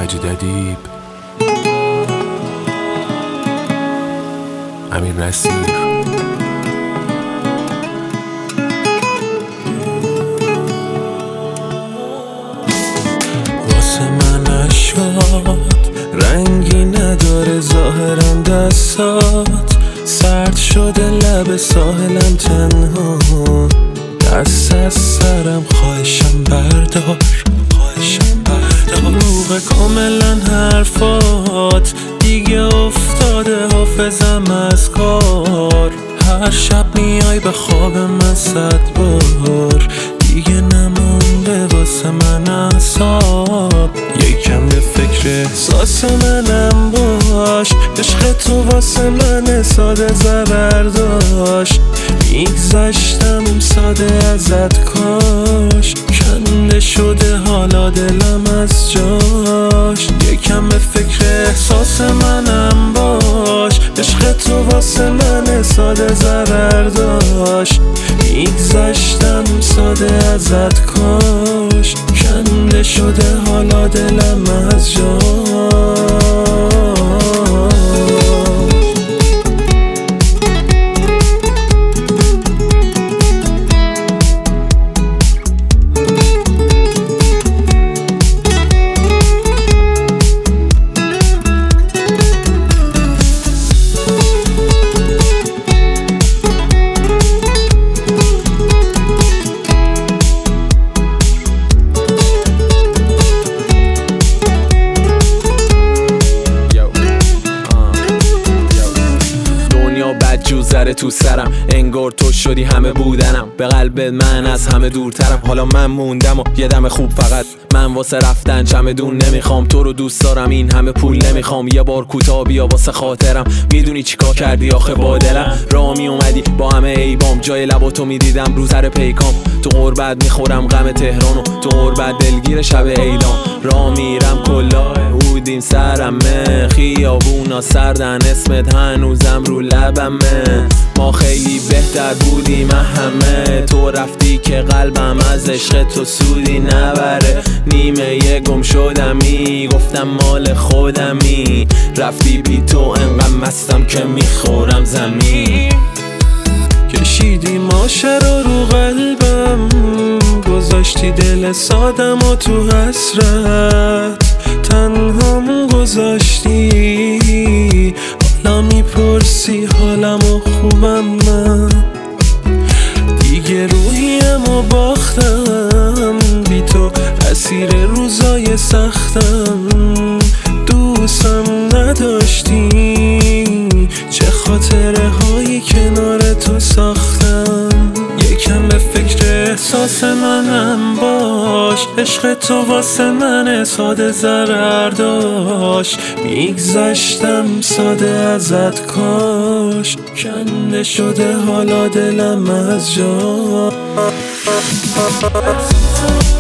مجید ادیب، امیر نصیر. واسه من اشکات رنگی نداره، ظاهرا دستات سرد شده، لب ساحلم تنها، دست از سرم خواهشم بردار. روغ کاملا حرفات دیگه افتاده حافظم از کار. هر شب میای به خواب من 100 بار، دیگه نمونده واسه من اعصاب. یکم به فکر احساس منم باش، عشق تو واسه من ساده ضرر داشت. میگذشتم ساده ازت، کاش کنده شده حالا دلم از جاش. یکم به فکر احساس منم باش، عشق تو واسه من ساده ضرر داشت. میگذشتم ساده ازت، کاش کنده شده حالا دلم از جاش. ذره تو سرم انگار تو شدی همه بودنم، به قلبت من از همه دورترم. حالا من موندم و یه دم خوب فقط، من واسه رفتن چمدون نمیخوام. تو رو دوست دارم این همه پول نمیخوام، یه بار کوتاه بیا واسه خاطرم. میدونی چیکار کردی آخه با دلم؟ راه می اومدی با همه عیبام، جای لباتو میدیدم رو سر پیکام. تو غربت میخورم غم تهرانو، تو غربت دلگیر شب عیدام. راه میرم کلاه بودیم سرمه، خیابونا سردن اسمت هنوزم رو لبمه. ما خیلی بهتر بودیم همه، تو رفتی که قلبم از عشق تو سودی نبره. نیمه گم شدمی، گفتم مال خودمی، رفتی بی تو انقدر مستم که میخورم زمین. کشیدی ماشه رو قلبم، گذاشتی دل سادم و تو حسرت تنهام گذاشتی. حالا میپرسی حالم و خوبم من، دیگه روحیم و باختم. بی تو اسیر روزای سختم، دوستم نداشتی، چه خاطره هایی کنار تو ساختم. یکم به فکر احساس منم باش، عشق تو واسه من ساده ضرر داشت. میگذشتم ساده ازت، کاش کنده شده حالا دلم از جا.